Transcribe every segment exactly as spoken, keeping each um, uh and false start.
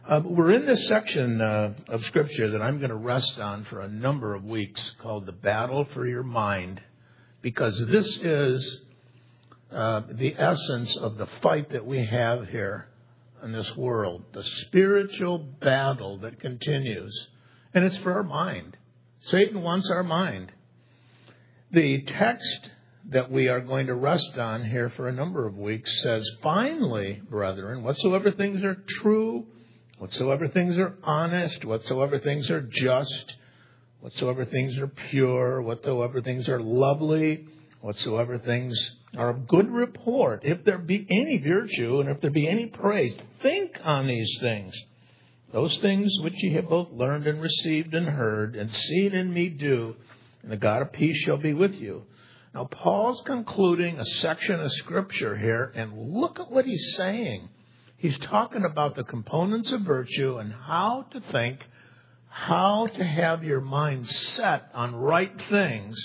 Uh, we're in this section uh, of Scripture that I'm going to rest on for a number of weeks called The Battle for Your Mind, because this is uh, the essence of the fight that we have here in this world, the spiritual battle that continues. And it's for our mind. Satan wants our mind. The text that we are going to rest on here for a number of weeks says, "Finally, brethren, whatsoever things are true, whatsoever things are honest, whatsoever things are just, whatsoever things are pure, whatsoever things are lovely, whatsoever things are of good report, if there be any virtue and if there be any praise, think on these things. Those things which ye have both learned and received and heard and seen in me do, and the God of peace shall be with you." Now, Paul's concluding a section of Scripture here, and look at what he's saying. He's talking about the components of virtue and how to think, how to have your mind set on right things.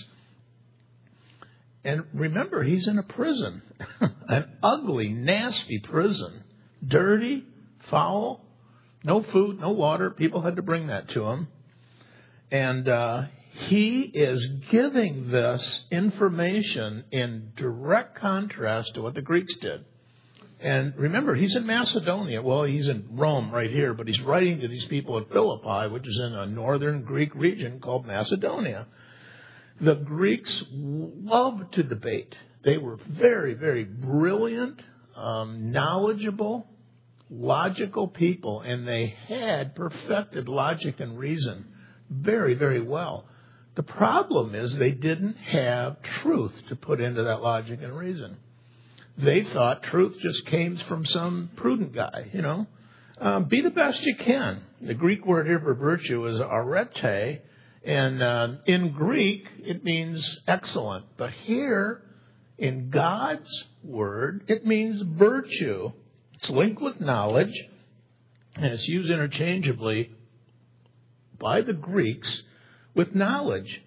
And remember, he's in a prison, an ugly, nasty prison, dirty, foul, no food, no water. People had to bring that to him. And uh, he is giving this information in direct contrast to what the Greeks did. And remember, he's in Macedonia. Well, he's in Rome right here, but he's writing to these people at Philippi, which is in a northern Greek region called Macedonia. The Greeks loved to debate. They were very, very brilliant, um, knowledgeable, logical people, and they had perfected logic and reason very, very well. The problem is they didn't have truth to put into that logic and reason. They thought truth just came from some prudent guy, you know. Um, be the best you can. The Greek word here for virtue is arete, and uh, in Greek it means excellent. But here, in God's word, it means virtue. It's linked with knowledge, and it's used interchangeably by the Greeks with knowledge.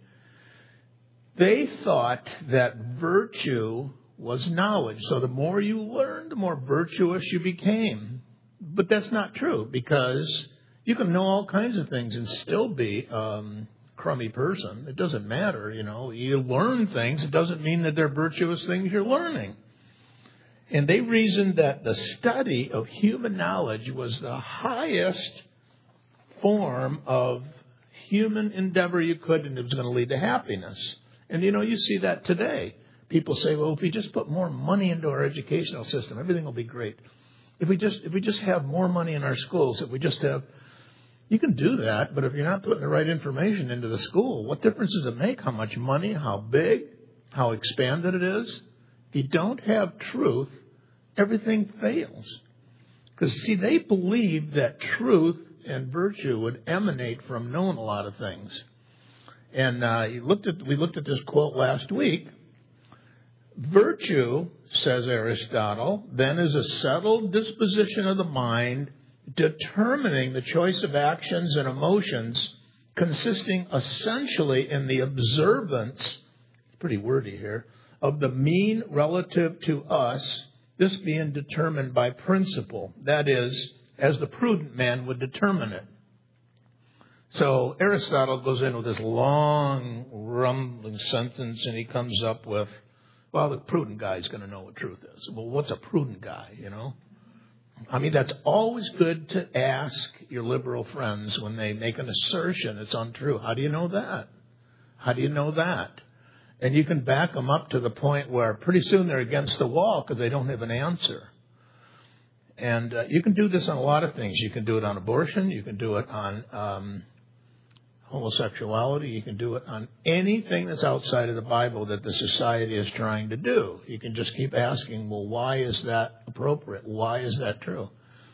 They thought that virtue was knowledge. So the more you learned, the more virtuous you became. But that's not true, because you can know all kinds of things and still be um, a crummy person. It doesn't matter, you know. You learn things. It doesn't mean that they're virtuous things you're learning. And they reasoned that the study of human knowledge was the highest form of human endeavor you could, and it was going to lead to happiness. And, you know, you see that today. People say, well, if we just put more money into our educational system, everything will be great. If we just if we just have more money in our schools, if we just have... You can do that, but if you're not putting the right information into the school, what difference does it make how much money, how big, how expanded it is? If you don't have truth, everything fails. Because, see, they believed that truth and virtue would emanate from knowing a lot of things. And uh, you looked at we looked at this quote last week. Virtue, says Aristotle, then is a settled disposition of the mind, determining the choice of actions and emotions, consisting essentially in the observance, pretty wordy here, of the mean relative to us, this being determined by principle, that is, as the prudent man would determine it. So Aristotle goes in with this long, rumbling sentence, and he comes up with, well, the prudent guy is going to know what truth is. Well, what's a prudent guy, you know? I mean, that's always good to ask your liberal friends when they make an assertion that's untrue. How do you know that? How do you know that? And you can back them up to the point where pretty soon they're against the wall because they don't have an answer. And uh, you can do this on a lot of things. You can do it on abortion. You can do it on um, homosexuality. You can do it on anything that's outside of the Bible that the society is trying to do. You can just keep asking, well, why is that appropriate? Why is that true?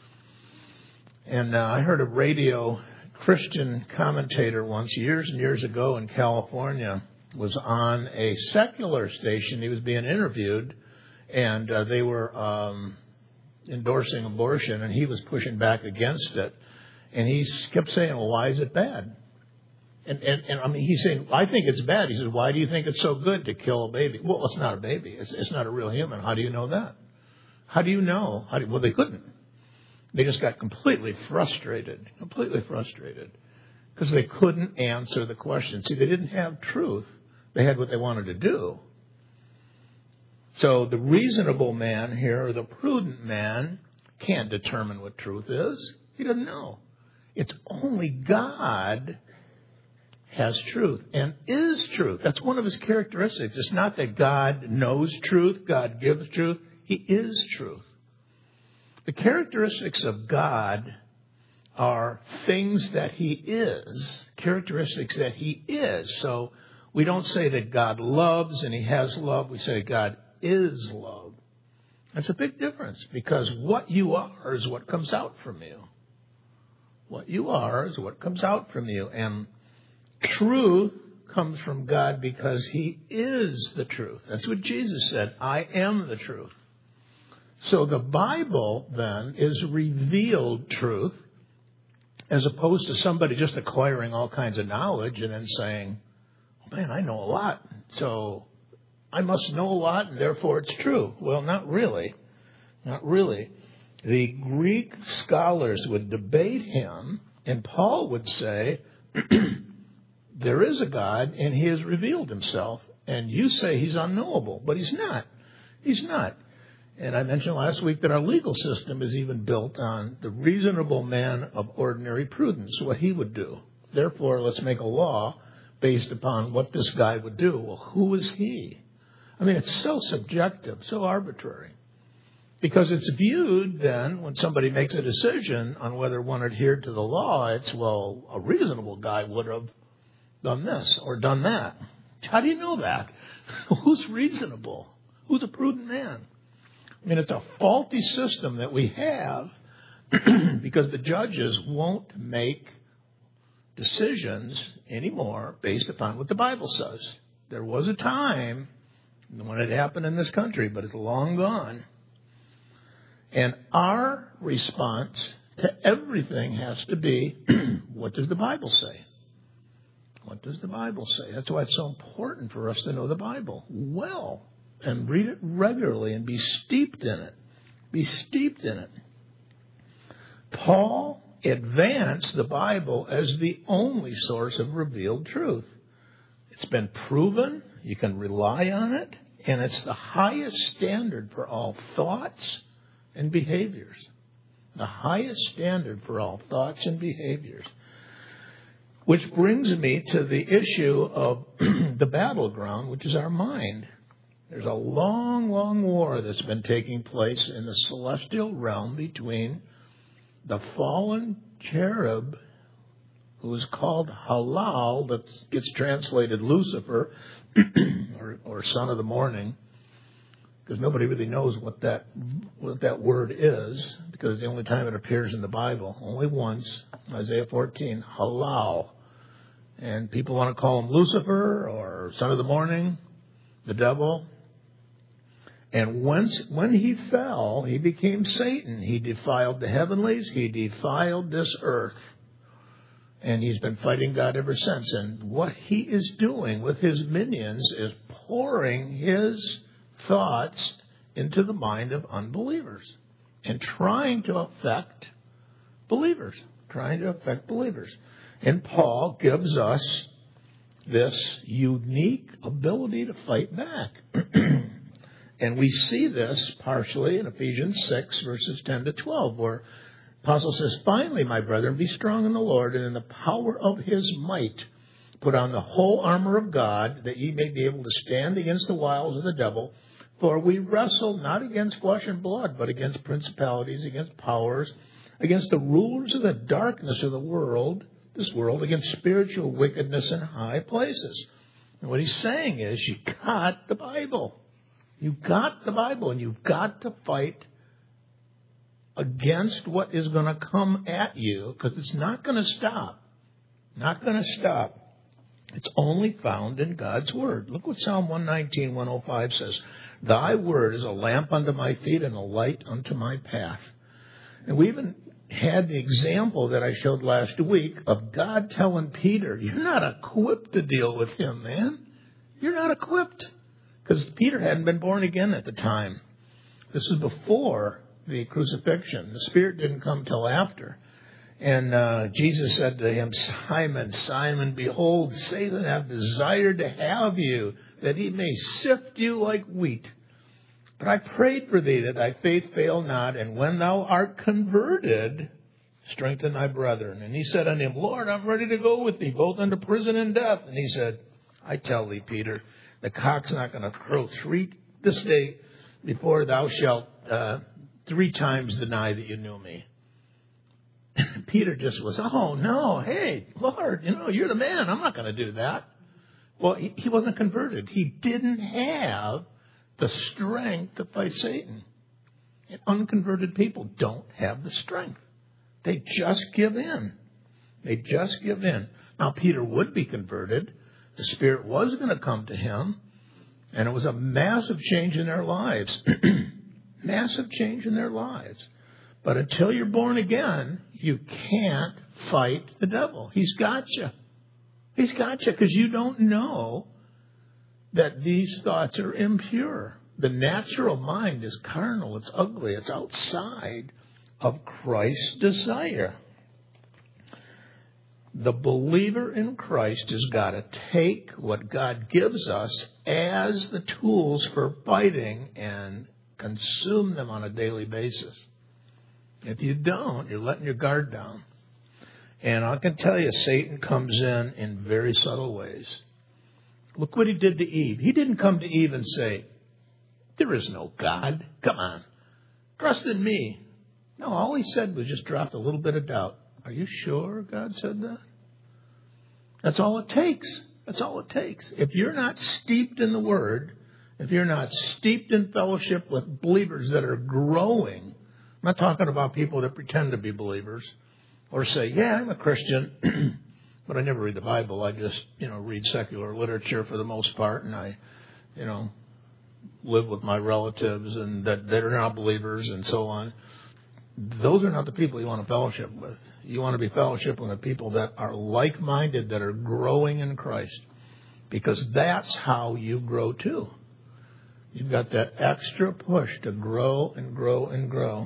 And uh, I heard a radio Christian commentator once, years and years ago in California, was on a secular station. He was being interviewed, and uh, they were um, endorsing abortion, and he was pushing back against it. And he kept saying, well, why is it bad? And, and, and I mean, he's saying, I think it's bad. He says, why do you think it's so good to kill a baby? Well, it's not a baby. It's, it's not a real human. How do you know that? How do you know? How do, well, they couldn't. They just got completely frustrated, completely frustrated, because they couldn't answer the question. See, they didn't have truth. They had what they wanted to do. So the reasonable man here, or the prudent man, can't determine what truth is. He doesn't know. It's only God has truth and is truth. That's one of his characteristics. It's not that God knows truth, God gives truth. He is truth. The characteristics of God are things that he is, characteristics that he is. So we don't say that God loves and he has love. We say God is love. That's a big difference, because what you are is what comes out from you. What you are is what comes out from you. And truth comes from God because he is the truth. That's what Jesus said. I am the truth. So the Bible, then, is revealed truth, as opposed to somebody just acquiring all kinds of knowledge and then saying, oh, man, I know a lot, so I must know a lot, and therefore it's true. Well, not really. Not really. The Greek scholars would debate him, and Paul would say, there is a God, and he has revealed himself, and you say he's unknowable, but he's not. He's not. And I mentioned last week that our legal system is even built on the reasonable man of ordinary prudence, what he would do. Therefore, let's make a law based upon what this guy would do. Well, who is he? I mean, it's so subjective, so arbitrary. Because it's viewed then, when somebody makes a decision on whether one adhered to the law, it's, well, a reasonable guy would have done this or done that. How do you know that? Who's reasonable? Who's a prudent man? I mean, it's a faulty system that we have because the judges won't make decisions anymore based upon what the Bible says. There was a time when it happened in this country, but it's long gone. And our response to everything has to be, what does the Bible say? What does the Bible say? That's why it's so important for us to know the Bible well and read it regularly and be steeped in it. Be steeped in it. Paul advanced the Bible as the only source of revealed truth. It's been proven. You can rely on it. And it's the highest standard for all thoughts and behaviors. The highest standard for all thoughts and behaviors. Which brings me to the issue of the battleground, which is our mind. There's a long, long war that's been taking place in the celestial realm between the fallen cherub, who is called Halal, that gets translated Lucifer, or, or son of the morning, because nobody really knows what that what that word is, because it's the only time it appears in the Bible, only once, Isaiah fourteen, Halal. And people want to call him Lucifer or son of the morning, the devil. And once, when he fell, he became Satan. He defiled the heavenlies. He defiled this earth. And he's been fighting God ever since. And what he is doing with his minions is pouring his thoughts into the mind of unbelievers and trying to affect believers, trying to affect believers. And Paul gives us this unique ability to fight back. And we see this partially in Ephesians six, verses ten to twelve, where Apostle says, finally, my brethren, be strong in the Lord and in the power of his might. Put on the whole armor of God, that ye may be able to stand against the wiles of the devil. For we wrestle not against flesh and blood, but against principalities, against powers, against the rulers of the darkness of the world, this world, against spiritual wickedness in high places. And what he's saying is, you got the Bible. You've got the Bible, and you've got to fight against what is going to come at you, because it's not going to stop. Not going to stop. It's only found in God's Word. Look what Psalm one nineteen, one oh five says. Thy word is a lamp unto my feet and a light unto my path. And we even had the example that I showed last week of God telling Peter, you're not equipped to deal with him, man. You're not equipped. Because Peter hadn't been born again at the time. This is before the crucifixion. The Spirit didn't come till after. And uh, Jesus said to him, Simon, Simon, behold, Satan hath desired to have you, that he may sift you like wheat. But I prayed for thee, that thy faith fail not, and when thou art converted, strengthen thy brethren. And he said unto him, Lord, I'm ready to go with thee, both unto prison and death. And he said, I tell thee, Peter, the cock's not going to crow three this day before thou shalt uh, three times deny that you knew me. Peter just was, oh, no, hey, Lord, you know, you're the man. I'm not going to do that. Well, he, he wasn't converted. He didn't have the strength to fight Satan. And unconverted people don't have the strength. They just give in. They just give in. Now, Peter would be converted. The Spirit was going to come to him. And it was a massive change in their lives. Massive change in their lives. But until you're born again, you can't fight the devil. He's got you. He's got you because you don't know that these thoughts are impure. The natural mind is carnal. It's ugly. It's outside of Christ's desire. The believer in Christ has got to take what God gives us as the tools for fighting and consume them on a daily basis. If you don't, you're letting your guard down. And I can tell you, Satan comes in in very subtle ways. Look what he did to Eve. He didn't come to Eve and say, there is no God. Come on. Trust in me. No, all he said was just dropped a little bit of doubt. Are you sure God said that? That's all it takes. That's all it takes. If you're not steeped in the Word, if you're not steeped in fellowship with believers that are growing, I'm not talking about people that pretend to be believers or say, yeah, I'm a Christian, but I never read the Bible. I just, you know, read secular literature for the most part, and I, you know, live with my relatives and that they're not believers and so on. Those are not the people you want to fellowship with. You want to be fellowship with the people that are like-minded, that are growing in Christ, because that's how you grow too. You've got that extra push to grow and grow and grow.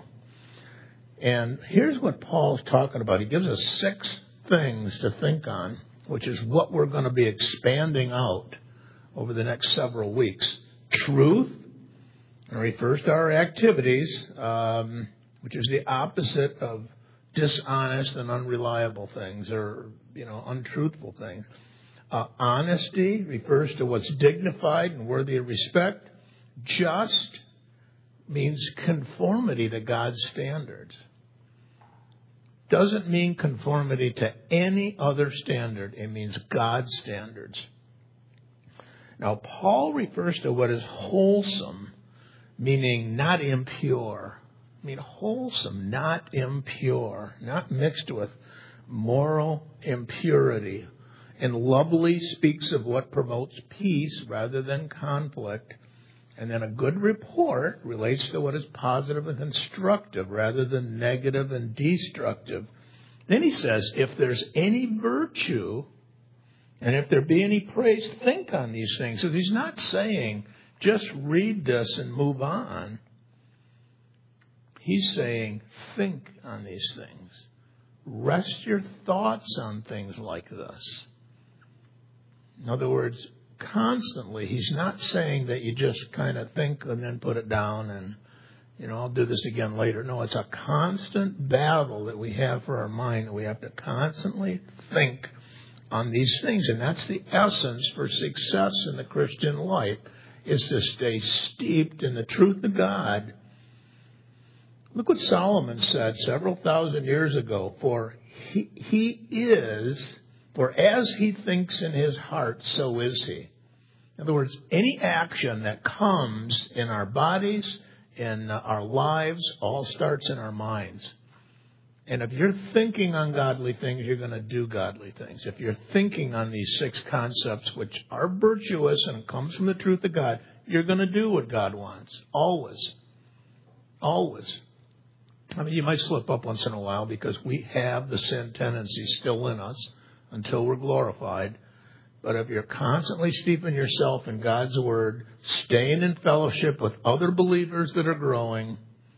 And here's what Paul's talking about. He gives us six things to think on, which is what we're going to be expanding out over the next several weeks. Truth, and refers to our activities, um, which is the opposite of dishonest and unreliable things, or, you know, untruthful things. Uh, honesty refers to what's dignified and worthy of respect. Just means conformity to God's standards. Doesn't mean conformity to any other standard. It means God's standards. Now, Paul refers to what is wholesome, meaning not impure. I mean, wholesome, not impure, not mixed with moral impurity. And lovely speaks of what promotes peace rather than conflict. And then a good report relates to what is positive and constructive rather than negative and destructive. Then he says, if there's any virtue, and if there be any praise, think on these things. So he's not saying, just read this and move on. He's saying, think on these things. Rest your thoughts on things like this. In other words, constantly, he's not saying that you just kind of think and then put it down and, you know, I'll do this again later. No, it's a constant battle that we have for our mind, that we have to constantly think on these things. And that's the essence for success in the Christian life, is to stay steeped in the truth of God. Look what Solomon said several thousand years ago. For he, he is, for as he thinks in his heart, so is he. In other words, any action that comes in our bodies, in our lives, all starts in our minds. And if you're thinking on godly things, you're going to do godly things. If you're thinking on these six concepts, which are virtuous and comes from the truth of God, you're going to do what God wants. Always. Always. I mean, you might slip up once in a while because we have the sin tendency still in us until we're glorified. But if you're constantly steeping yourself in God's Word, staying in fellowship with other believers that are growing,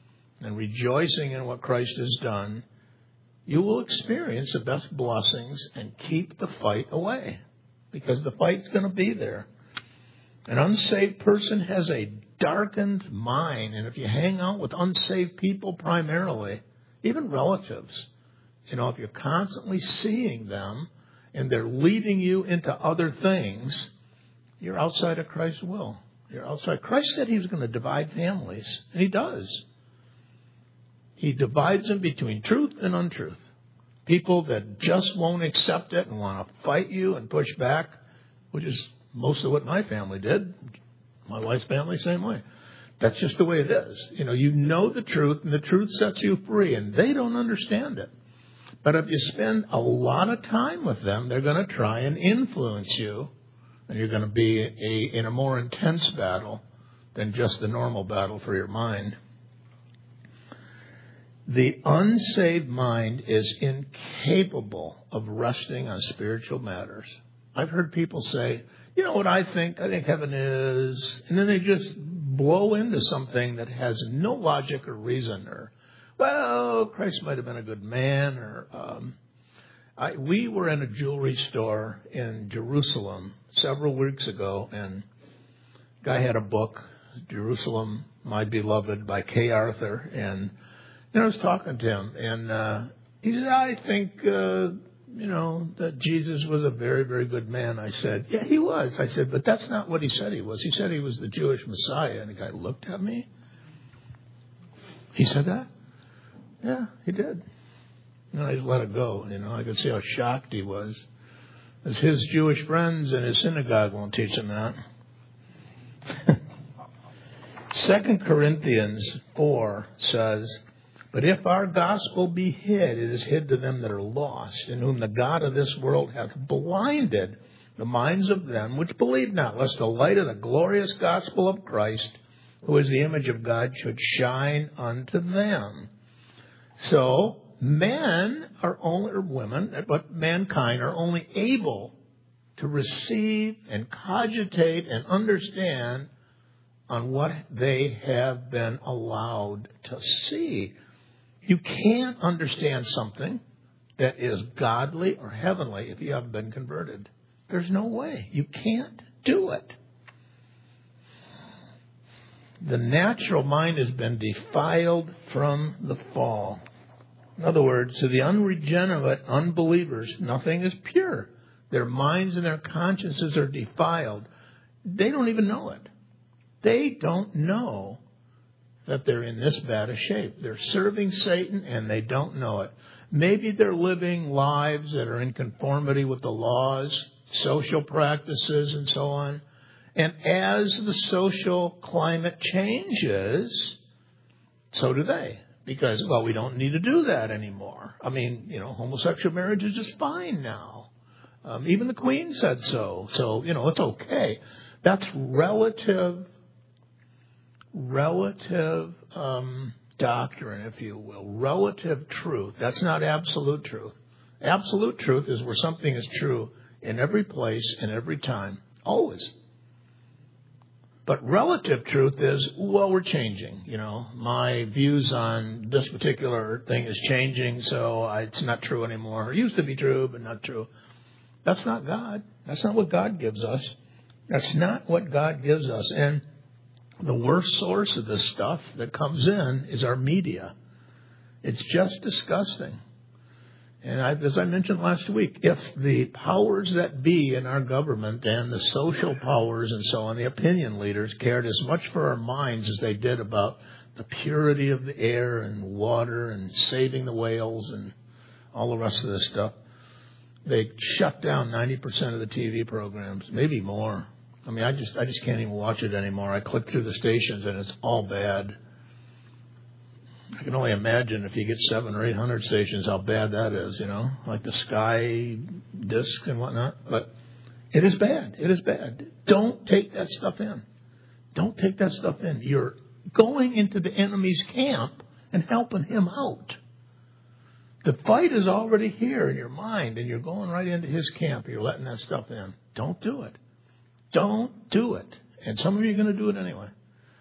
and rejoicing in what Christ has done, you will experience the best blessings and keep the fight away, because the fight's going to be there. An unsaved person has a darkened mind, and if you hang out with unsaved people primarily, even relatives, you know, if you're constantly seeing them and they're leading you into other things, you're outside of Christ's will. You're outside. Christ said he was going to divide families, and he does. He divides them between truth and untruth. People that just won't accept it and want to fight you and push back, which is most of what my family did. My wife's family, same way. That's just the way it is. You know, you know the truth, and the truth sets you free, and they don't understand it. But if you spend a lot of time with them, they're going to try and influence you, and you're going to be a, in a more intense battle than just the normal battle for your mind. The unsaved mind is incapable of resting on spiritual matters. I've heard people say, you know what I think? I think heaven is, and then they just blow into something that has no logic or reason, or, well, Christ might have been a good man, or um, I, we were in a jewelry store in Jerusalem several weeks ago, and a guy had a book, Jerusalem, My Beloved, by Kay Arthur, and you know, I was talking to him, and uh, he said, I think, uh, you know, that Jesus was a very, very good man. I said, yeah, he was. I said, but that's not what he said he was. He said he was the Jewish Messiah, and the guy looked at me. He said that? Yeah, he did. And I just let it go. You know, I could see how shocked he was. As his Jewish friends in his synagogue won't teach him that. Second Corinthians four says, but if our gospel be hid, it is hid to them that are lost, in whom the God of this world hath blinded the minds of them which believe not, lest the light of the glorious gospel of Christ, who is the image of God, should shine unto them. So men are only, or women, but mankind are only able to receive and cogitate and understand on what they have been allowed to see. You can't understand something that is godly or heavenly if you haven't been converted. There's no way. You can't do it. The natural mind has been defiled from the fall. In other words, to the unregenerate unbelievers, nothing is pure. Their minds and their consciences are defiled. They don't even know it. They don't know that they're in this bad a shape. They're serving Satan and they don't know it. Maybe they're living lives that are in conformity with the laws, social practices, and so on. And as the social climate changes, so do they. Because, well, we don't need to do that anymore. I mean, you know, homosexual marriage is just fine now. Um, even the Queen said so. So, you know, it's okay. That's relative relative um, doctrine, if you will, relative truth. That's not absolute truth. Absolute truth is where something is true in every place, in every time, always. But relative truth is, well, we're changing. You know, my views on this particular thing is changing, so I, it's not true anymore. It used to be true, but not true. That's not God. That's not what God gives us. That's not what God gives us. And the worst source of this stuff that comes in is our media. It's just disgusting. And I, as I mentioned last week, if the powers that be in our government and the social powers and so on, the opinion leaders, cared as much for our minds as they did about the purity of the air and water and saving the whales and all the rest of this stuff, they shut down ninety percent of the T V programs, maybe more. I mean, I just I just can't even watch it anymore. I click through the stations, and it's all bad. I can only imagine if you get seven or eight hundred stations, how bad that is, you know, like the Sky disc and whatnot. But it is bad. It is bad. Don't take that stuff in. Don't take that stuff in. You're going into the enemy's camp and helping him out. The fight is already here in your mind, and you're going right into his camp. You're letting that stuff in. Don't do it. Don't do it. And some of you are going to do it anyway.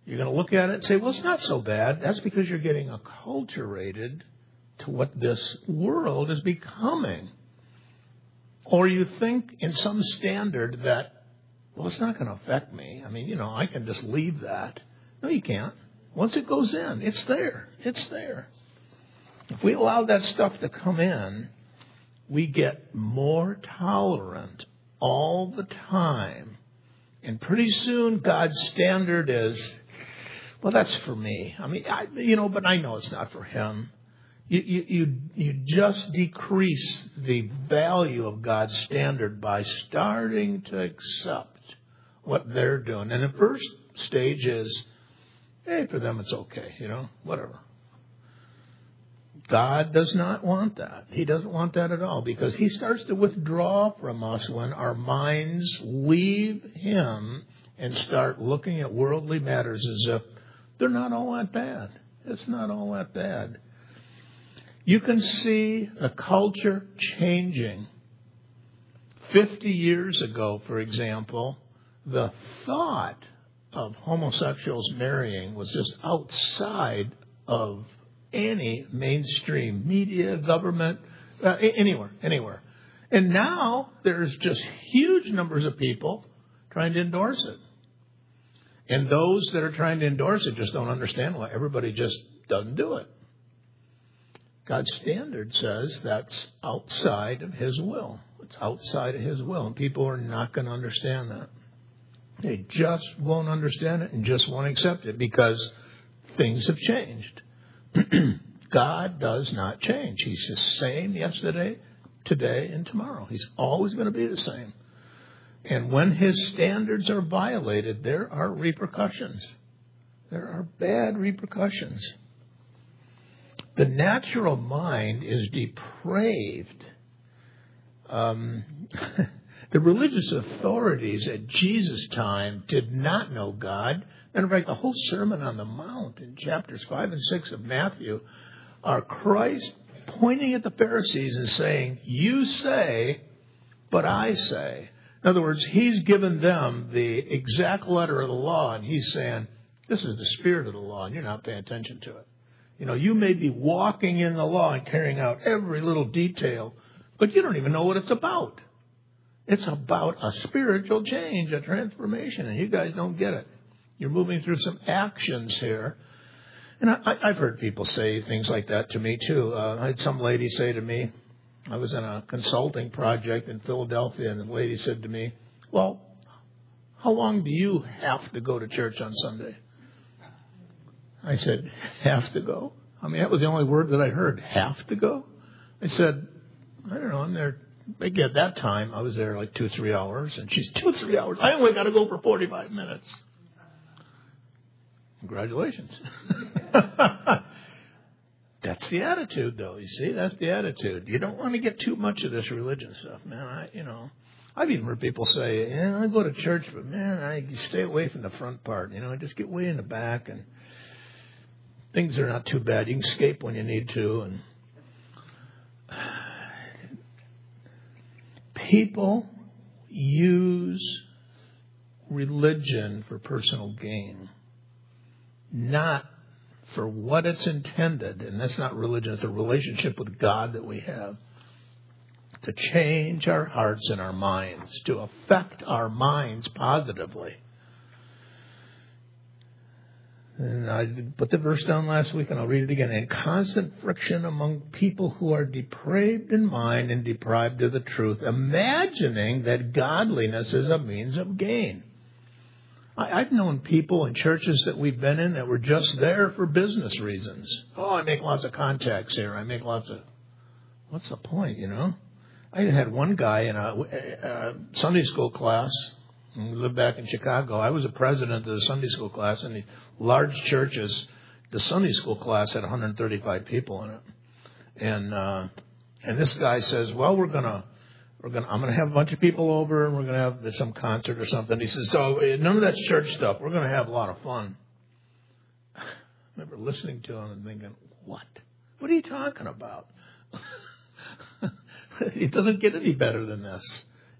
You're going to look at it and say, well, it's not so bad. That's because you're getting acculturated to what this world is becoming. Or you think in some standard that, well, it's not going to affect me. I mean, you know, I can just leave that. No, you can't. Once it goes in, it's there. It's there. If we allow that stuff to come in, we get more tolerant all the time. And pretty soon God's standard is, well, that's for me. I mean, I, you know, but I know it's not for him. You, you, you, you just decrease the value of God's standard by starting to accept what they're doing. And the first stage is, hey, for them it's okay, you know, whatever. God does not want that. He doesn't want that at all, because he starts to withdraw from us when our minds leave him and start looking at worldly matters as if they're not all that bad. It's not all that bad. You can see the culture changing. Fifty years ago, for example, the thought of homosexuals marrying was just outside of any mainstream media, government, uh, anywhere, anywhere. And now there's just huge numbers of people trying to endorse it. And those that are trying to endorse it just don't understand why everybody just doesn't do it. God's standard says that's outside of his will. It's outside of his will, and people are not going to understand that. They just won't understand it and just won't accept it because things have changed. God does not change. He's the same yesterday, today, and tomorrow. He's always going to be the same. And when his standards are violated, there are repercussions. There are bad repercussions. The natural mind is depraved. Um, the religious authorities at Jesus' time did not know God. Matter of fact, the whole Sermon on the Mount in chapters five and six of Matthew are Christ pointing at the Pharisees and saying, you say, but I say. In other words, he's given them the exact letter of the law, and he's saying, this is the spirit of the law, and you're not paying attention to it. You know, you may be walking in the law and carrying out every little detail, but you don't even know what it's about. It's about a spiritual change, a transformation, and you guys don't get it. You're moving through some actions here. And I, I've heard people say things like that to me, too. Uh, I had some lady say to me, I was in a consulting project in Philadelphia, and the lady said to me, well, how long do you have to go to church on Sunday? I said, have to go? I mean, that was the only word that I heard, have to go? I said, I don't know, I'm there. Maybe at that time, I was there like two, three hours. And she's, two, three hours? I only got to go for forty-five minutes. Congratulations. That's the attitude, though. You see, that's the attitude. You don't want to get too much of this religion stuff, man. I, you know, I've even heard people say, yeah, I go to church, but man, I stay away from the front part. You know, I just get way in the back, and things are not too bad. You can escape when you need to. And people use religion for personal gain, not for what it's intended. And that's not religion. It's a relationship with God that we have to change our hearts and our minds, to affect our minds positively. And I put the verse down last week, and I'll read it again. In constant friction among people who are depraved in mind and deprived of the truth, imagining that godliness is a means of gain. I, I've known people in churches that we've been in that were just there for business reasons. Oh, I make lots of contacts here. I make lots of... What's the point, you know? I had one guy in a, a Sunday school class. We lived back in Chicago. I was a president of the Sunday school class. In the large churches, the Sunday school class had one hundred thirty-five people in it. And uh, and this guy says, well, we're gonna we're gonna I'm gonna have a bunch of people over, and we're gonna have some concert or something. He says, so none of that church stuff. We're gonna have a lot of fun. I remember listening to him and thinking, what? What are you talking about? It doesn't get any better than this.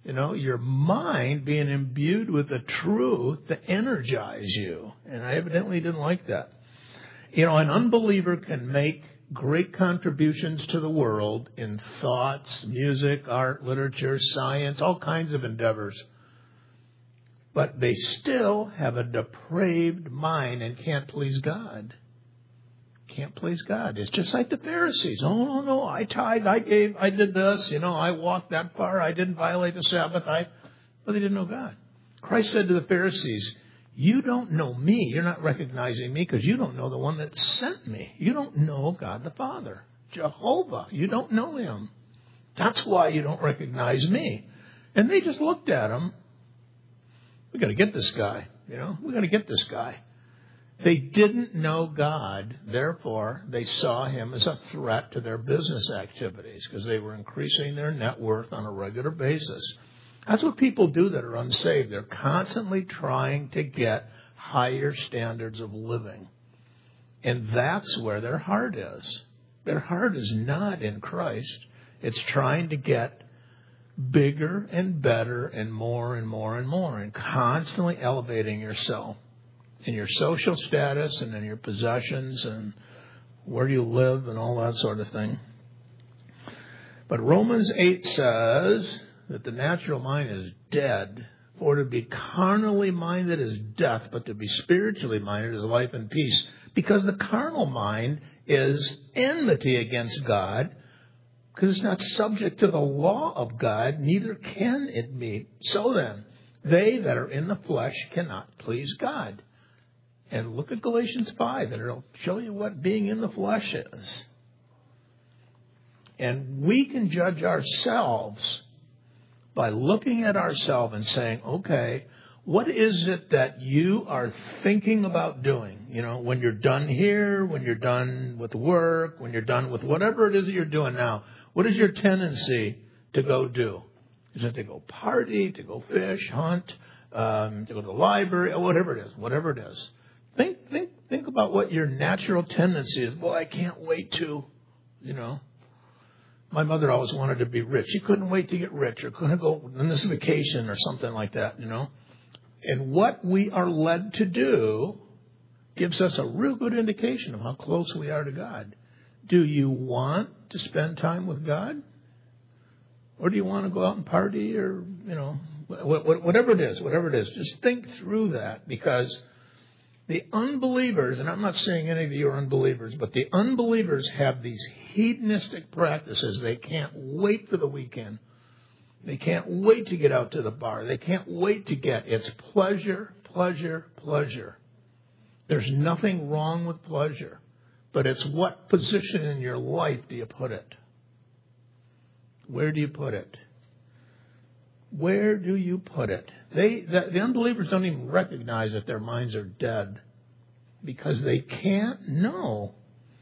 You know, your mind being imbued with the truth to energize you. And I evidently didn't like that. You know, an unbeliever can make great contributions to the world in thoughts, music, art, literature, science, all kinds of endeavors. But they still have a depraved mind and can't please God. Can't please God. It's just like the Pharisees. Oh, no, no, I tithed, I gave, I did this, you know, I walked that far, I didn't violate the Sabbath. I, but they didn't know God. Christ said to the Pharisees, you don't know me. You're not recognizing me because you don't know the one that sent me. You don't know God the Father, Jehovah. You don't know him. That's why you don't recognize me. And they just looked at him. We got to get this guy. You know, we got to get this guy. They didn't know God. Therefore, they saw him as a threat to their business activities because they were increasing their net worth on a regular basis. That's what people do that are unsaved. They're constantly trying to get higher standards of living. And that's where their heart is. Their heart is not in Christ. It's trying to get bigger and better and more and more and more and constantly elevating yourself in your social status and in your possessions and where you live and all that sort of thing. But Romans eight says that the natural mind is dead. For to be carnally minded is death, but to be spiritually minded is life and peace. Because the carnal mind is enmity against God, because it's not subject to the law of God, neither can it be. So then, they that are in the flesh cannot please God. And look at Galatians five, and it'll show you what being in the flesh is. And we can judge ourselves by looking at ourselves and saying, okay, what is it that you are thinking about doing? You know, when you're done here, when you're done with work, when you're done with whatever it is that you're doing now, what is your tendency to go do? Is it to go party, to go fish, hunt, um, to go to the library, or whatever it is, whatever it is. Think, think, think about what your natural tendency is. Boy, I can't wait to, you know. My mother always wanted to be rich. She couldn't wait to get rich or couldn't go on this vacation or something like that, you know. And what we are led to do gives us a real good indication of how close we are to God. Do you want to spend time with God? Or do you want to go out and party or, you know, whatever it is, whatever it is. Just think through that, because the unbelievers, and I'm not saying any of you are unbelievers, but the unbelievers have these hedonistic practices. They can't wait for the weekend. They can't wait to get out to the bar. They can't wait to get, it's pleasure, pleasure, pleasure. There's nothing wrong with pleasure, but it's what position in your life do you put it? Where do you put it? Where do you put it? They, the, the unbelievers don't even recognize that their minds are dead because they can't know.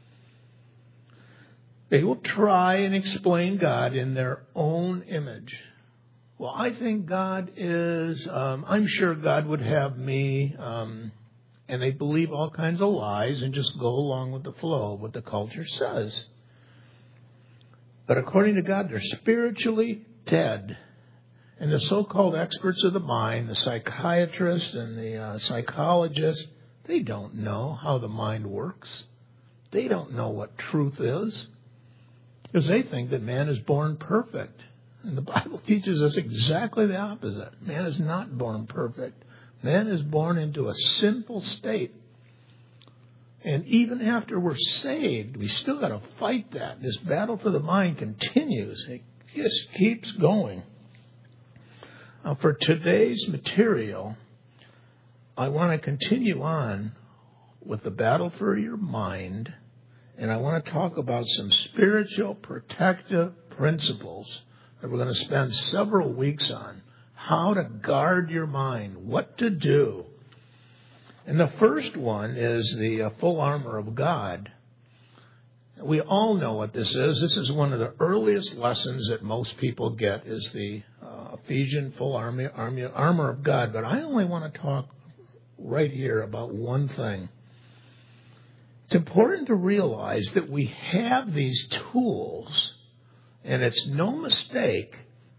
They will try and explain God in their own image. Well, I think God is, um, I'm sure God would have me, um, and they believe all kinds of lies and just go along with the flow of what the culture says. But according to God, they're spiritually dead. And the so-called experts of the mind, the psychiatrists and the uh, psychologists, they don't know how the mind works. They don't know what truth is, because they think that man is born perfect. And the Bible teaches us exactly the opposite. Man is not born perfect. Man is born into a sinful state. And even after we're saved, we still got to fight that. This battle for the mind continues. It just keeps going. Now, for today's material, I want to continue on with the battle for your mind, and I want to talk about some spiritual protective principles that we're going to spend several weeks on. How to guard your mind, what to do. And the first one is the uh, full armor of God. We all know what this is. This is one of the earliest lessons that most people get, is the uh, Ephesian full armor, armor, armor of God. But I only want to talk right here about one thing. It's important to realize that we have these tools, and it's no mistake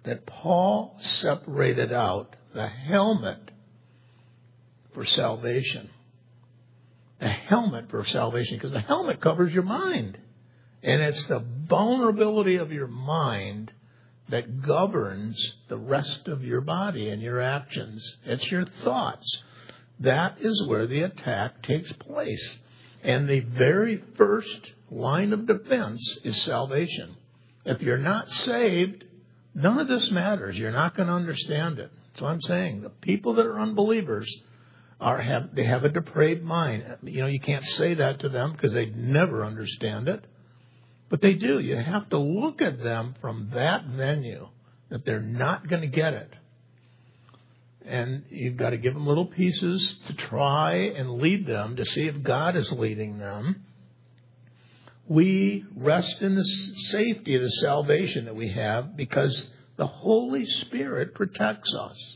that Paul separated out the helmet for salvation. The helmet for salvation, because the helmet covers your mind. And it's the vulnerability of your mind that governs the rest of your body and your actions. It's your thoughts. That is where the attack takes place. And the very first line of defense is salvation. If you're not saved, none of this matters. You're not going to understand it. That's what I'm saying. The people that are unbelievers are have they have a depraved mind. You know, you can't say that to them because they'd never understand it. But they do. You have to look at them from that venue, that they're not going to get it. And you've got to give them little pieces to try and lead them to see if God is leading them. We rest in the safety of the salvation that we have because the Holy Spirit protects us.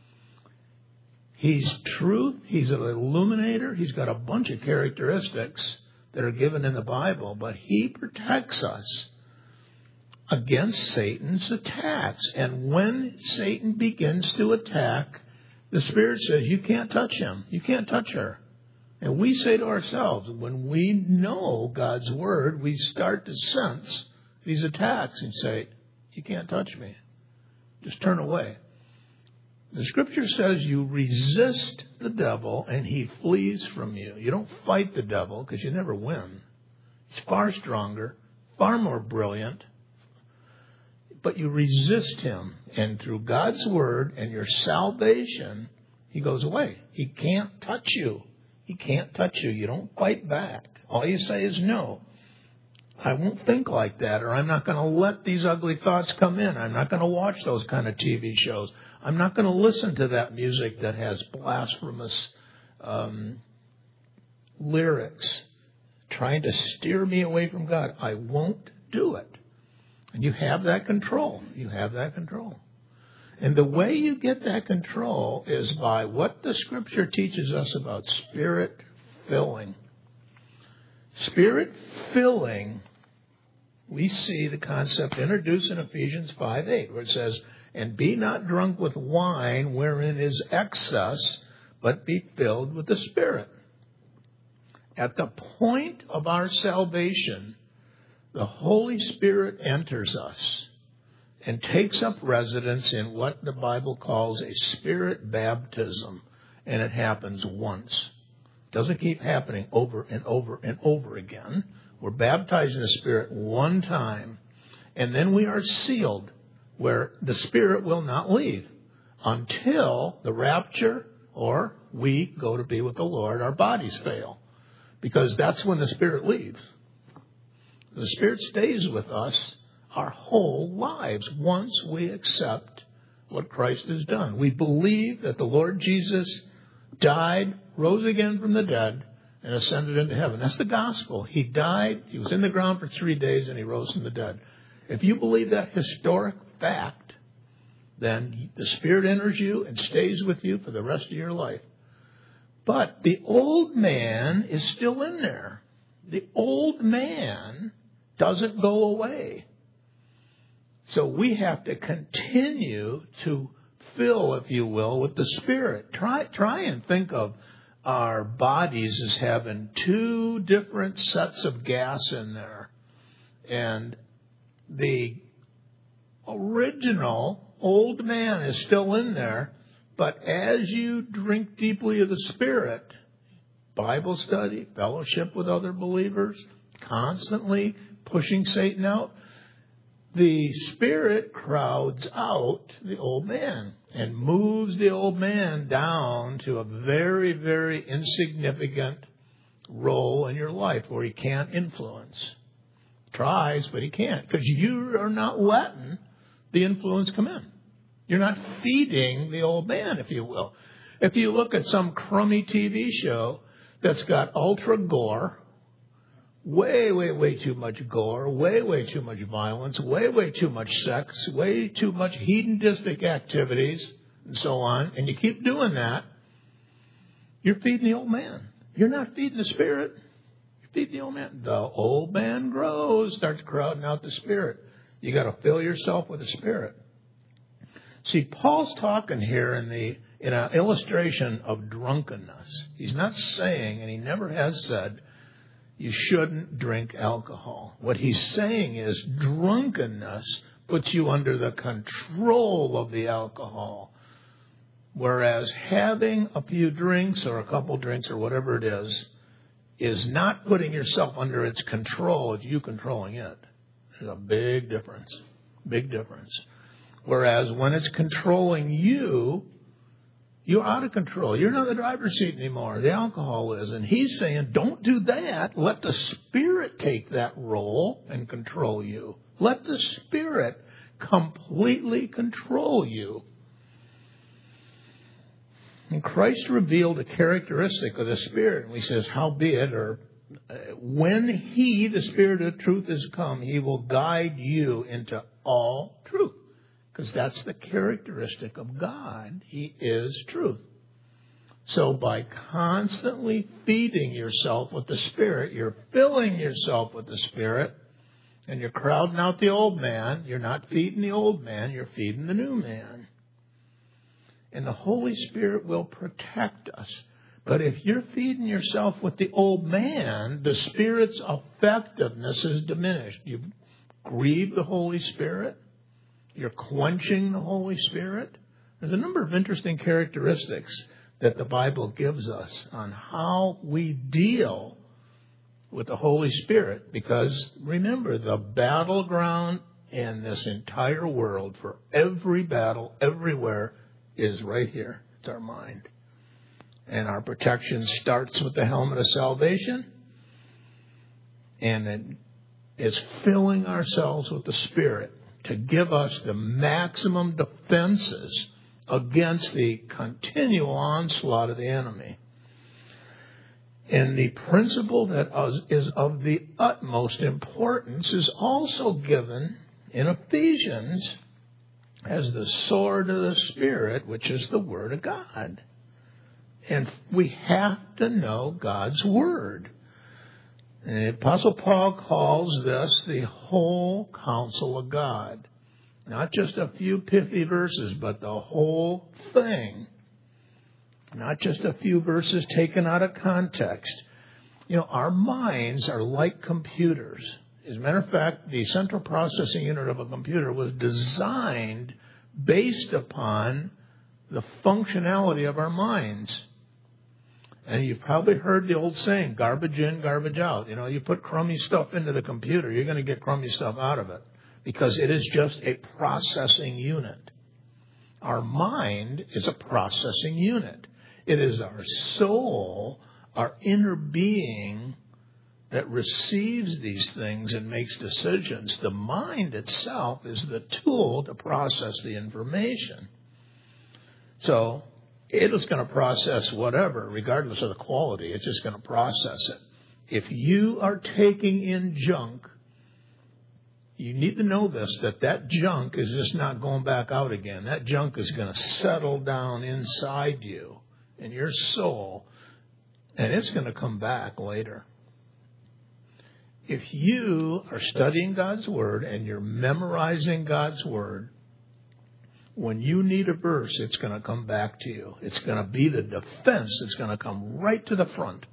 He's truth. He's an illuminator. He's got a bunch of characteristics that are given in the Bible, but he protects us against Satan's attacks. And when Satan begins to attack, the Spirit says, you can't touch him. You can't touch her. And we say to ourselves, when we know God's Word, we start to sense these attacks and say, you can't touch me. Just turn away. The Scripture says you resist the devil and he flees from you. You don't fight the devil because you never win. He's far stronger, far more brilliant. But you resist him. And through God's Word and your salvation, he goes away. He can't touch you. He can't touch you. You don't fight back. All you say is no. I won't think like that, or I'm not going to let these ugly thoughts come in. I'm not going to watch those kind of T V shows. I'm not going to listen to that music that has blasphemous um, lyrics trying to steer me away from God. I won't do it. And you have that control. You have that control. And the way you get that control is by what the Scripture teaches us about Spirit filling. Spirit filling, we see the concept introduced in Ephesians five eight, where it says, and be not drunk with wine wherein is excess, but be filled with the Spirit. At the point of our salvation, the Holy Spirit enters us and takes up residence in what the Bible calls a Spirit baptism, and it happens once. Doesn't keep happening over and over and over again. We're baptized in the Spirit one time, and then we are sealed where the Spirit will not leave until the rapture or we go to be with the Lord, our bodies fail. Because that's when the Spirit leaves. The Spirit stays with us our whole lives once we accept what Christ has done. We believe that the Lord Jesus died, rose again from the dead, and ascended into heaven. That's the gospel. He died, he was in the ground for three days, and he rose from the dead. If you believe that historic fact, then the Spirit enters you and stays with you for the rest of your life. But the old man is still in there. The old man doesn't go away. So we have to continue to fill, if you will, with the Spirit. Try, try and think of our bodies as having two different sets of gas in there. And the original old man is still in there, but as you drink deeply of the Spirit, Bible study, fellowship with other believers, constantly pushing Satan out, the Spirit crowds out the old man and moves the old man down to a very, very insignificant role in your life where he can't influence. Tries, but he can't, because you are not letting the influence come in. You're not feeding the old man, if you will. If you look at some crummy T V show that's got ultra gore, way, way, way too much gore, way, way too much violence, way, way too much sex, way too much hedonistic activities, and so on, and you keep doing that, you're feeding the old man. You're not feeding the Spirit. You're feeding the old man. The old man grows, starts crowding out the Spirit. You got to fill yourself with the Spirit. See, Paul's talking here in the in an illustration of drunkenness. He's not saying, and he never has said, you shouldn't drink alcohol. What he's saying is drunkenness puts you under the control of the alcohol. Whereas having a few drinks or a couple drinks or whatever it is, is not putting yourself under its control. It's you controlling it. There's a big difference. Big difference. Whereas when it's controlling you, you're out of control. You're not in the driver's seat anymore. The alcohol is. And he's saying, don't do that. Let the Spirit take that role and control you. Let the Spirit completely control you. And Christ revealed a characteristic of the Spirit. And he says, howbeit, or uh, when he, the Spirit of truth, is come, he will guide you into all truth. Because that's the characteristic of God. He is truth. So by constantly feeding yourself with the Spirit, you're filling yourself with the Spirit, and you're crowding out the old man. You're not feeding the old man, you're feeding the new man. And the Holy Spirit will protect us. But if you're feeding yourself with the old man, the Spirit's effectiveness is diminished. You've grieved the Holy Spirit. You're quenching the Holy Spirit. There's a number of interesting characteristics that the Bible gives us on how we deal with the Holy Spirit. Because remember, the battleground in this entire world for every battle, everywhere, is right here. It's our mind. And our protection starts with the helmet of salvation. And it is filling ourselves with the Spirit to give us the maximum defenses against the continual onslaught of the enemy. And the principle that is of the utmost importance is also given in Ephesians as the sword of the Spirit, which is the Word of God. And we have to know God's Word. And the Apostle Paul calls this the whole counsel of God. Not just a few pithy verses, but the whole thing. Not just a few verses taken out of context. You know, our minds are like computers. As a matter of fact, the central processing unit of a computer was designed based upon the functionality of our minds. And you've probably heard the old saying, garbage in, garbage out. You know, you put crummy stuff into the computer, you're going to get crummy stuff out of it. Because it is just a processing unit. Our mind is a processing unit. It is our soul, our inner being, that receives these things and makes decisions. The mind itself is the tool to process the information. So it is going to process whatever, regardless of the quality. It's just going to process it. If you are taking in junk, you need to know this, that that junk is just not going back out again. That junk is going to settle down inside you, in your soul, and it's going to come back later. If you are studying God's Word and you're memorizing God's Word, when you need a verse, it's going to come back to you. It's going to be the defense. It's going to come right to the front.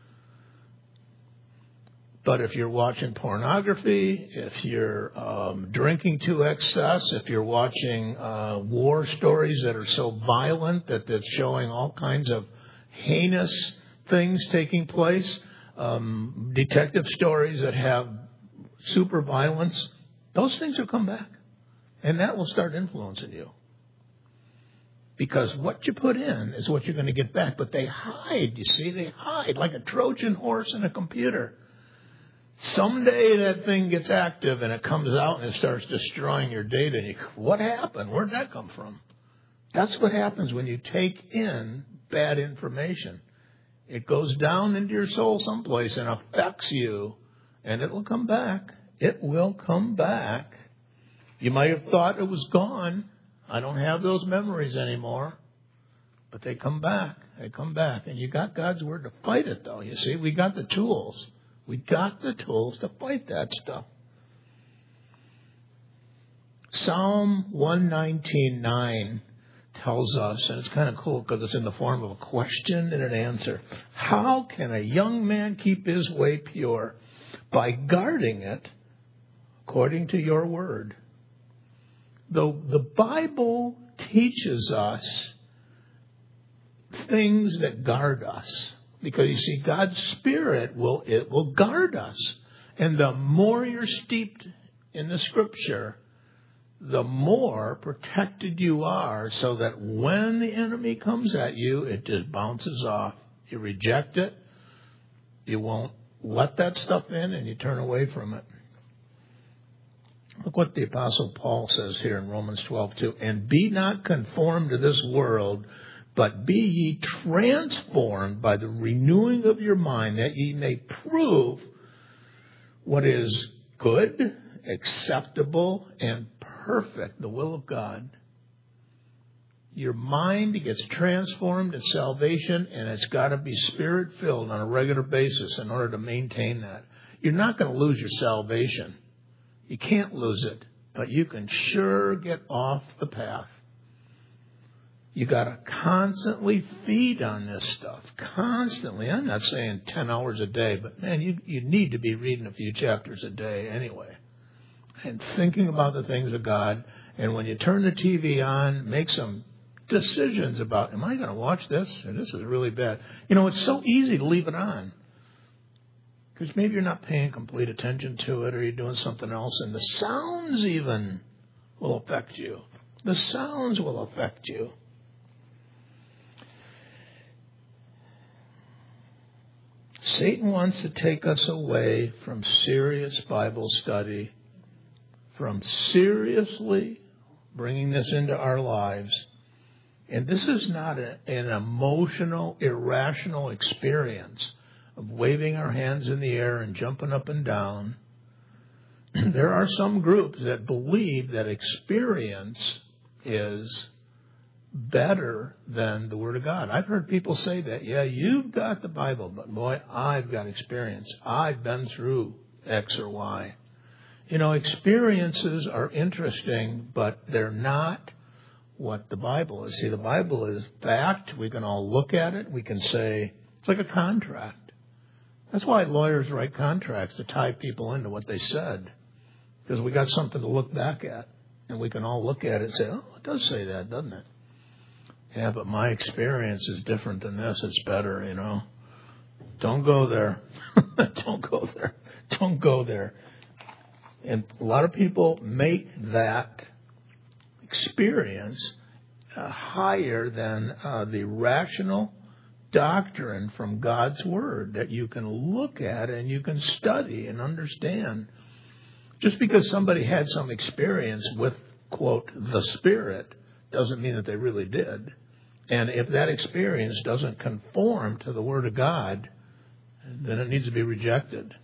But if you're watching pornography, if you're um, drinking to excess, if you're watching uh, war stories that are so violent that it's showing all kinds of heinous things taking place, um, detective stories that have super violence, those things will come back. And that will start influencing you. Because what you put in is what you're going to get back. But they hide, you see, they hide like a Trojan horse in a computer. Someday that thing gets active and it comes out and it starts destroying your data. And you, what happened? Where'd that come from? That's what happens when you take in bad information. It goes down into your soul someplace and affects you. And it will come back. It will come back. You might have thought it was gone. I don't have those memories anymore. But they come back. They come back. And you got God's Word to fight it, though. You see, we got the tools. We got the tools to fight that stuff. Psalm one nineteen nine tells us, and it's kind of cool because it's in the form of a question and an answer. How can a young man keep his way pure? By guarding it according to your word. Though the Bible teaches us things that guard us. Because you see, God's Spirit will it will guard us. And the more you're steeped in the Scripture, the more protected you are, so that when the enemy comes at you, it just bounces off. You reject it. You won't let that stuff in, and you turn away from it. Look what the Apostle Paul says here in Romans twelve two. And be not conformed to this world, but be ye transformed by the renewing of your mind, that ye may prove what is good, acceptable, and perfect, the will of God. Your mind gets transformed in salvation, and it's got to be Spirit-filled on a regular basis in order to maintain that. You're not going to lose your salvation. You can't lose it, but you can sure get off the path. You got to constantly feed on this stuff. Constantly. I'm not saying ten hours a day, but man, you, you need to be reading a few chapters a day anyway. And thinking about the things of God. And when you turn the T V on, make some decisions about, am I going to watch this? Or this is really bad. You know, it's so easy to leave it on. Because maybe you're not paying complete attention to it, or you're doing something else. And the sounds even will affect you. The sounds will affect you. Satan wants to take us away from serious Bible study, from seriously bringing this into our lives. And this is not a, an emotional, irrational experience of waving our hands in the air and jumping up and down. There are some groups that believe that experience is better than the Word of God. I've heard people say that. Yeah, you've got the Bible, but boy, I've got experience. I've been through X or Y. You know, experiences are interesting, but they're not what the Bible is. See, the Bible is fact. We can all look at it. We can say, it's like a contract. That's why lawyers write contracts, to tie people into what they said. Because we got something to look back at. And we can all look at it and say, oh, it does say that, doesn't it? Yeah, but my experience is different than this. It's better, you know. Don't go there. Don't go there. Don't go there. And a lot of people make that experience uh, higher than uh, the rational doctrine from God's Word that you can look at and you can study and understand. Just because somebody had some experience with, quote, the Spirit, doesn't mean that they really did. And if that experience doesn't conform to the Word of God, then it needs to be rejected.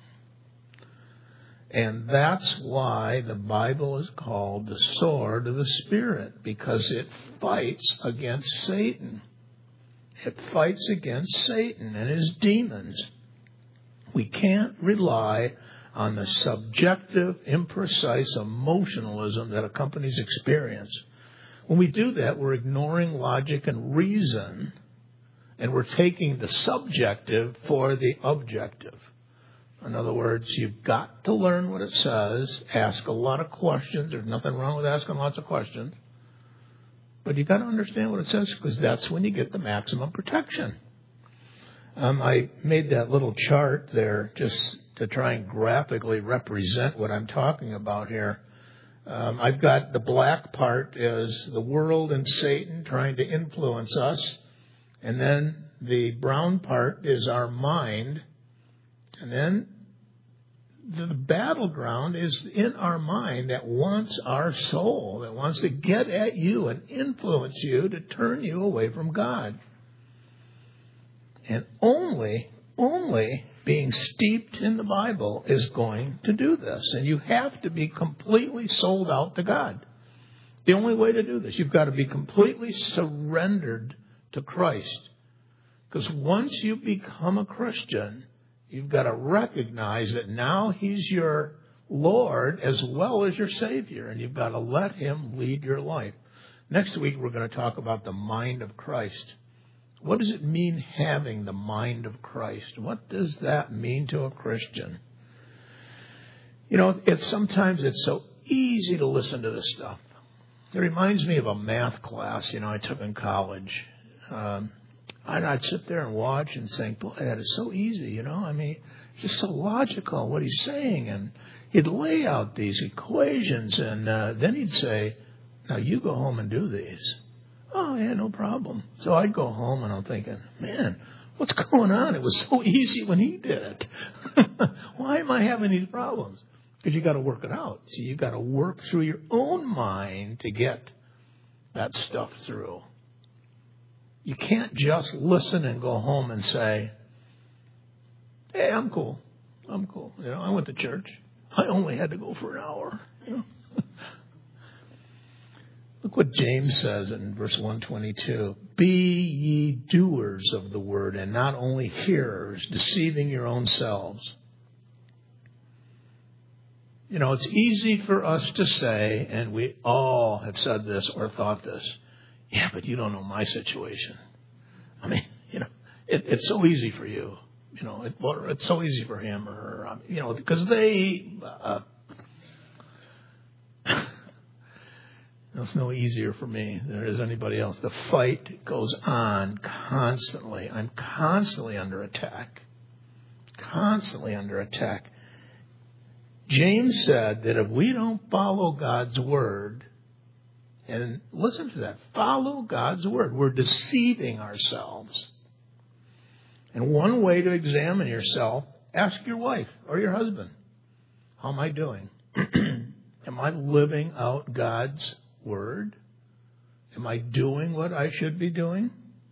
And that's why the Bible is called the sword of the Spirit, because it fights against Satan. It fights against Satan and his demons. We can't rely on the subjective, imprecise emotionalism that accompanies experience. When we do that, we're ignoring logic and reason, and we're taking the subjective for the objective. In other words, you've got to learn what it says, ask a lot of questions. There's nothing wrong with asking lots of questions. But you've got to understand what it says, because that's when you get the maximum protection. Um, I made that little chart there just to try and graphically represent what I'm talking about here. Um, I've got the black part is the world and Satan trying to influence us. And then the brown part is our mind. And then the battleground is in our mind that wants our soul, that wants to get at you and influence you to turn you away from God. And only, only being steeped in the Bible is going to do this. And you have to be completely sold out to God. The only way to do this, you've got to be completely surrendered to Christ. Because once you become a Christian, you've got to recognize that now He's your Lord as well as your Savior, and you've got to let him lead your life. Next week, we're going to talk about the mind of Christ. What does it mean having the mind of Christ? What does that mean to a Christian? You know, it's sometimes it's so easy to listen to this stuff. It reminds me of a math class, you know, I took in college. Um, and I'd sit there and watch and think, boy, that is so easy, you know. I mean, it's just so logical what he's saying. And he'd lay out these equations, and uh, then he'd say, now you go home and do these. Oh, yeah, no problem. So I'd go home, and I'm thinking, man, what's going on? It was so easy when he did it. Why am I having these problems? Because you got to work it out. See, you got to work through your own mind to get that stuff through. You can't just listen and go home and say, hey, I'm cool. I'm cool. You know, I went to church. I only had to go for an hour. You know? Look what James says in verse one twenty-two. Be ye doers of the word and not only hearers, deceiving your own selves. You know, it's easy for us to say, and we all have said this or thought this, yeah, but you don't know my situation. I mean, you know, it, it's so easy for you. You know, it, or it's so easy for him or her, you know, because they, uh, it's no easier for me than it is anybody else. The fight goes on constantly. I'm constantly under attack. Constantly under attack. James said that if we don't follow God's word, and listen to that, follow God's word, we're deceiving ourselves. And one way to examine yourself, ask your wife or your husband, how am I doing? Am I living out God's word? Am I doing what I should be doing?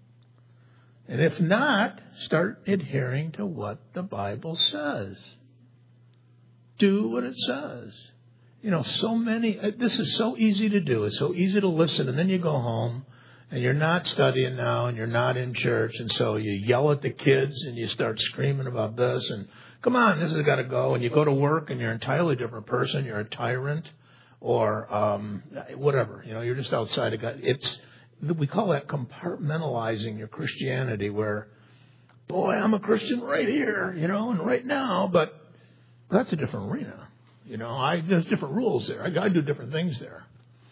And if not, start adhering to what the Bible says. Do what it says. You know, so many, this is so easy to do. It's so easy to listen, and then you go home, and you're not studying now, and you're not in church, and so you yell at the kids, and you start screaming about this, and come on, this has got to go, and you go to work, and you're an entirely different person. You're a tyrant, or um, whatever. You know, you're just outside of God. It's, we call that compartmentalizing your Christianity, where, boy, I'm a Christian right here, you know, and right now, but that's a different arena. You know, I, there's different rules there. I got to do different things there.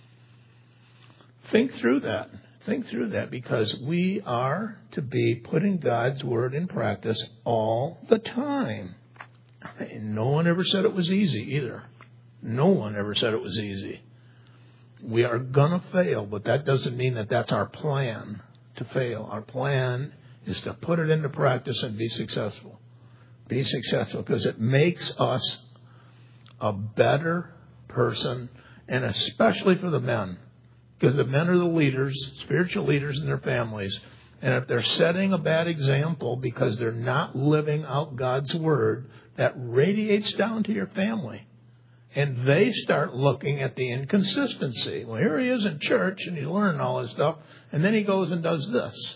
Think through that. Think through that, because we are to be putting God's word in practice all the time. And no one ever said it was easy either. No one ever said it was easy. We are going to fail, but that doesn't mean that that's our plan to fail. Our plan is to put it into practice and be successful. Be successful, because it makes us a better person, and especially for the men, because the men are the leaders, spiritual leaders in their families, and if they're setting a bad example because they're not living out God's word, that radiates down to your family, and they start looking at the inconsistency. Well, here he is in church, and he's learning all this stuff, and then he goes and does this.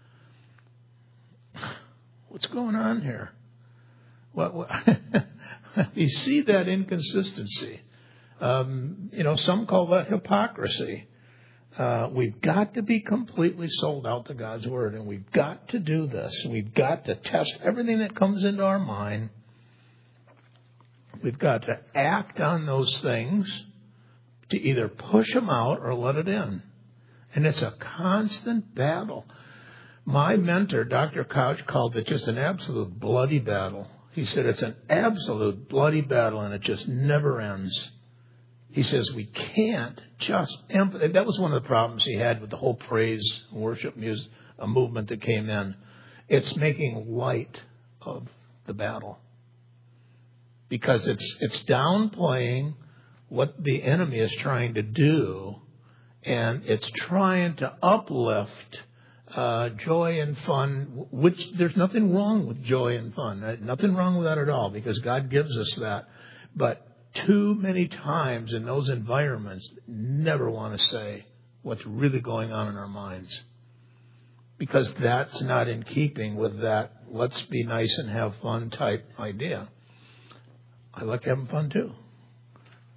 What's going on here? What, what you see that inconsistency. Um, you know, some call that hypocrisy. Uh, we've got to be completely sold out to God's word, and we've got to do this. We've got to test everything that comes into our mind. We've got to act on those things to either push them out or let it in. And it's a constant battle. My mentor, Doctor Couch, called it just an absolute bloody battle. He said it's an absolute bloody battle, and it just never ends. He says we can't just empathize. That was one of the problems he had with the whole praise and worship music, a movement that came in. It's making light of the battle, because it's it's downplaying what the enemy is trying to do, and it's trying to uplift Uh, joy and fun, which there's nothing wrong with joy and fun. Uh, nothing wrong with that at all, because God gives us that. But too many times in those environments, never want to say what's really going on in our minds, because that's not in keeping with that let's be nice and have fun type idea. I like having fun too.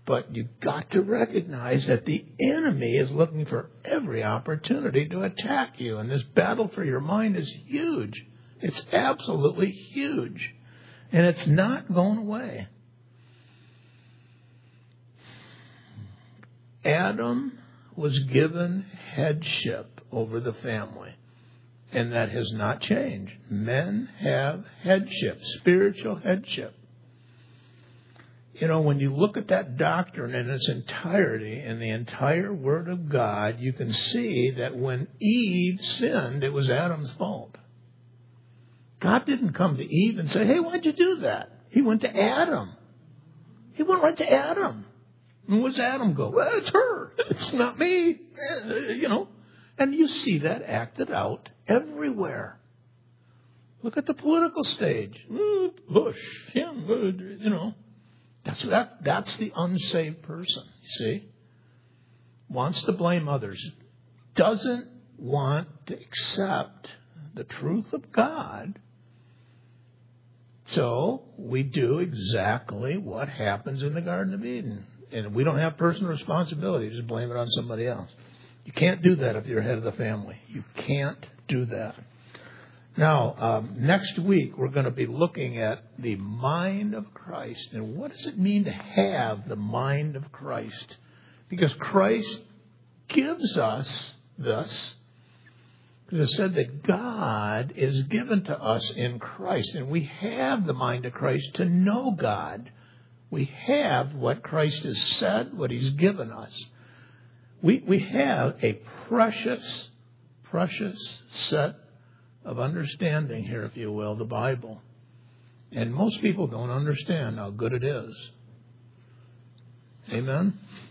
But you've got to recognize that the enemy is looking for every opportunity to attack you. And this battle for your mind is huge. It's absolutely huge. And it's not going away. Adam was given headship over the family. And that has not changed. Men have headship, spiritual headship. You know, when you look at that doctrine in its entirety, in the entire Word of God, you can see that when Eve sinned, it was Adam's fault. God didn't come to Eve and say, hey, why'd you do that? He went to Adam. He went right to Adam. And where's Adam go? Well, it's her. It's not me. You know. And you see that acted out everywhere. Look at the political stage. Bush, him, you know. That's that. That's the unsaved person. You see, wants to blame others, doesn't want to accept the truth of God. So we do exactly what happens in the Garden of Eden, and we don't have personal responsibility. Just blame it on somebody else. You can't do that if you're head of the family. You can't do that. Now, um, next week, we're going to be looking at the mind of Christ. And what does it mean to have the mind of Christ? Because Christ gives us this. It said that God is given to us in Christ. And we have the mind of Christ to know God. We have what Christ has said, what He's given us. We, we have a precious, precious set of understanding here, if you will, the Bible. And most people don't understand how good it is. Amen?